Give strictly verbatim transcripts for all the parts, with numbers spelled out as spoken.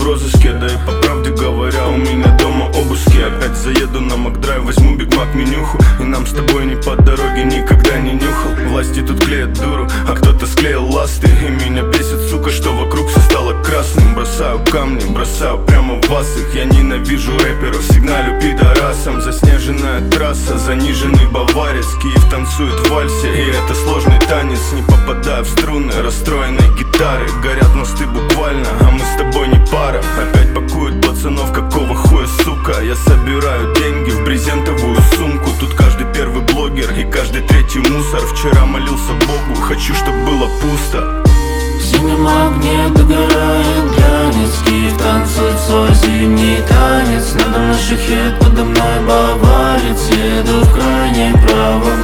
розыске. Да и по правде говоря, у меня дома обыски. Опять заеду на Макдрайв, возьму Биг Мак менюху. И нам с тобой ни по дороге никогда не нюхал. Власти тут клеят дуру, а кто-то склеил ласты. И меня бесит, сука, что вокруг все стало красным. Бросаю камни, бросаю прямо в вас их. Я ненавижу рэперов, сигналю пидорасам. Заснеженная трасса, заниженный баварец. Киев танцует в вальсе, и это сложный танец. Не попадая в струны расстроенной гитары. Горят мосты буквально, а мы с тобой не пара. Опять пакуют пацанов, какого хуя, сука. Я собираю деньги в брезентовую сумку. Тут каждый первый блогер и каждый третий мусор. Вчера молился Богу, хочу, чтоб было пусто. В синем огне догорает глянец. Киев танцует свой зимний танец. Надо мной шахет, подо мной баварец. Еду в крайнем правом.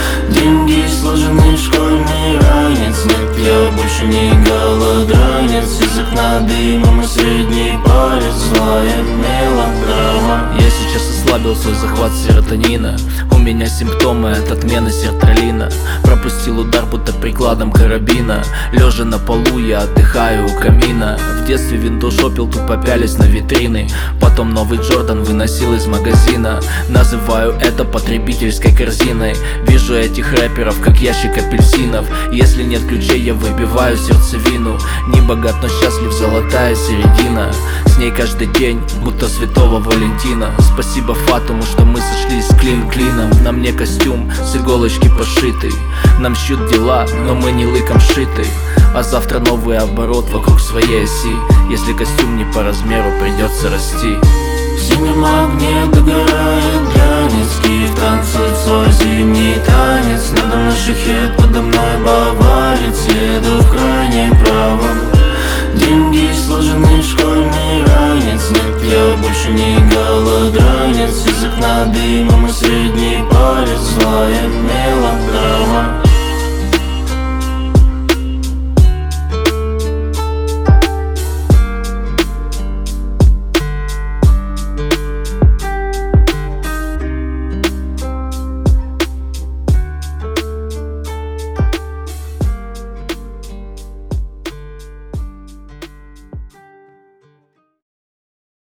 Деньги сложены, школьный ранец. Нет, я больше не голодранец. Из окна дымом и средний палец. Злая мелодрама. Я сейчас ослабил свой захват серотонина. У меня симптомы от отмены сертралина. Пропустил удар, будто прикладом карабина. Лежа на полу, я отдыхаю у камина. В детстве виндошопил, тупо пялись на витрины. Потом новый Джордан выносил из магазина. Называю это потребительской корзиной. Вижу этих рэперов, как ящик апельсинов. Если нет ключей, я выбиваю сердцевину. Не богат, но счастлив, золотая середина. С ней каждый день, будто святого Валентина. Спасибо Фатуму, что мы сошлись клин клином. На мне костюм с иголочки пошитый. Нам щут дела, но мы не лыком шиты. А завтра новый оборот вокруг своей оси. Если костюм не по размеру, придется расти. В синем огне догорает глянец. Киев танцует свой зимний танец. Надо мной шахет, подо мной баварец. Еду в крайнем правом. Деньги сложены, школьный ранец. Нет, я больше не голодранец.